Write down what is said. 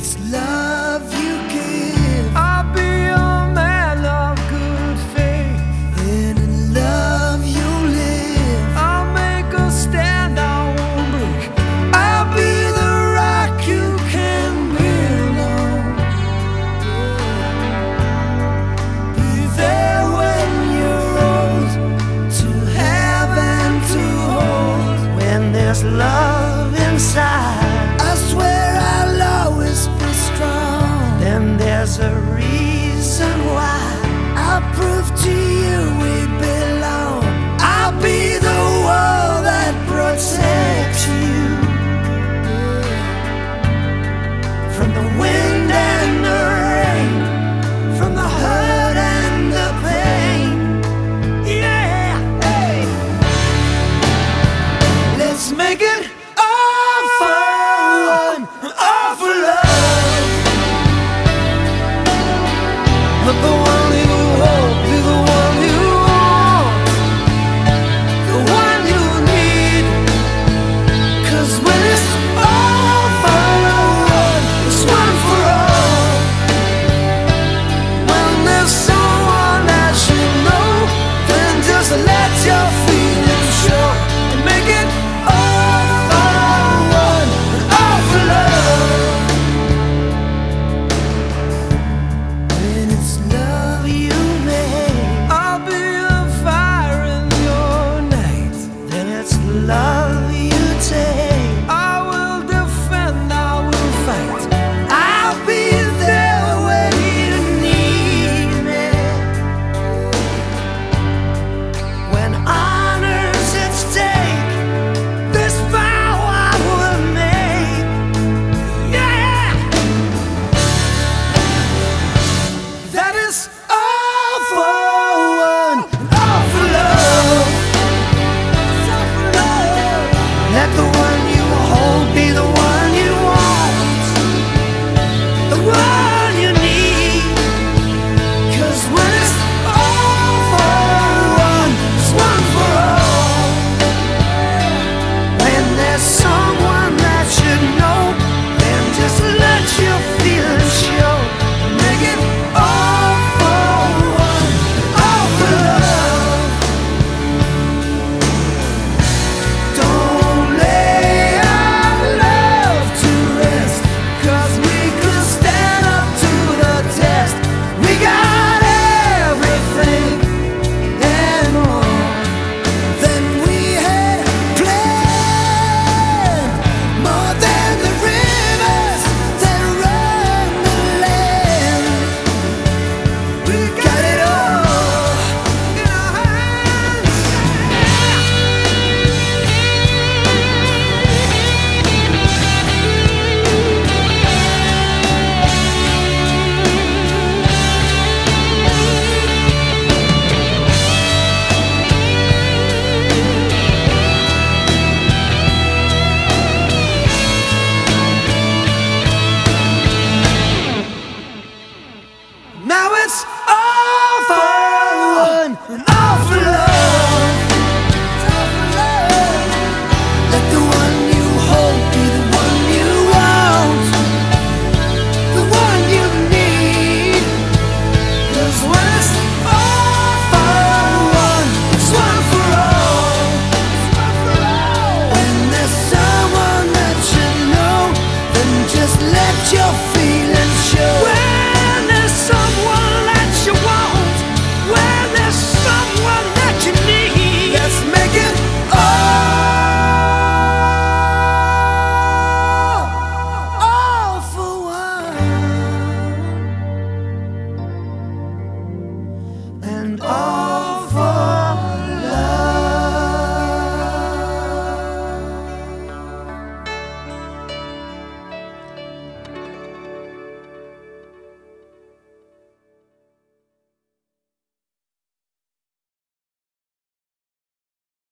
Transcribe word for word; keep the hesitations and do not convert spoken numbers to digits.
it's love you give, I'll be a man of good faith. then in love you live. I'll make a stand, I won't break. I'll be the rock you can build on. Be there when you're old, to have and to hold. When there's love inside, I swear I'll always be strong. then there's a reason why. I'll prove to you we belong. I'll be the wall that protects you from the wind and the rain, from the hurt and the pain. Yeah, hey. Let's make it all for one, all for love. Let the one you hold be the one you want, the one you need. 'Cause when it's all for one, it's one for all. When there's someone that you know, then just let your feelings show and make it all for one, all for love. When it's love you make, I'll be a fire in your night. then it's love you take.